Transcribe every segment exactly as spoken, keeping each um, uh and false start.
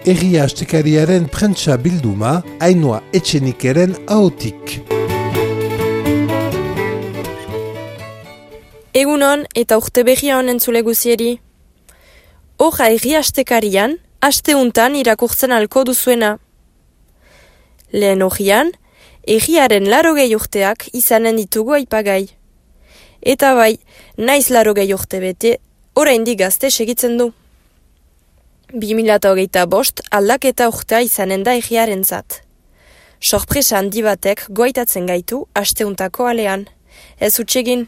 Herria Astekariaren prentsa bilduma, Ainhoa Etxenikeren ahotik. Egunon eta urte berria honen zule guzieri. Horra Herria Astekarian, asteuntan irakurtzen alko duzuena. Lehen horian, herriaren larogei urteak izanen ditugu aipagai. Eta bai, naiz larogei urte bete, oraindik gazte segitzen du. bi mila hogeita bost aldaketa urtea izanen da herriaren zat. Sorpresa handi batek goaitatzen gaitu asteuntako alean. Ez utsegin.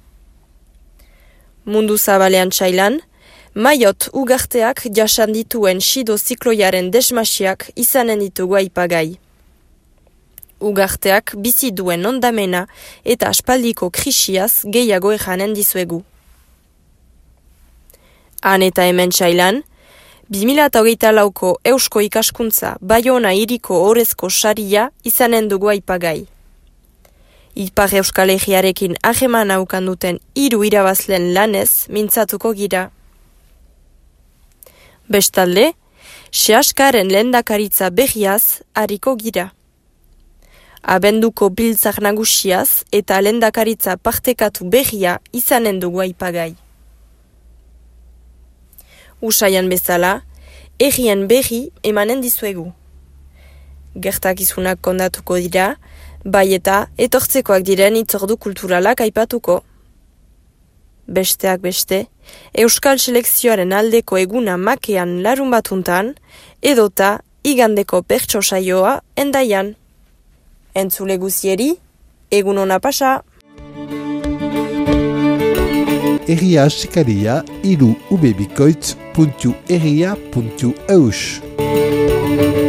Mundu zabalean txailan, Maiot ugarteak jasan dituen sido zikloiaren desmasiak izanen ditugu aipagai. Ugarteak bizi duen ondamena eta aspaldiko krisiaz gehiago ejanen dizuegu. Han eta hemen txailan, bi mila hogeita lauko eusko ikaskuntza Baiona hiriko orezko saria izanen dugu aipagai. Ipar Euskal Herriarekin aheman haukan duten hiru irabazlen lanez mintzatuko gira. Bestalde, Seaskaren lehendakaritza berriaz hariko gira. Abenduko biltzar nagusiaz eta lehendakaritza partekatu berria izanen dugu aipagai. Usaian bezala, herrien berri emanen dizuegu. Gertakizunak kondatuko dira, bai eta etortzekoak diren itzordu kulturalak aipatuko. Besteak beste, Euskal Selekzioaren aldeko eguna makean larun batuntan, edota igandeko pertso saioa endaian. Entzule guzieri, egun ona pasa! Herria Astekaria hiru ubebikoitz puntu herria puntu eus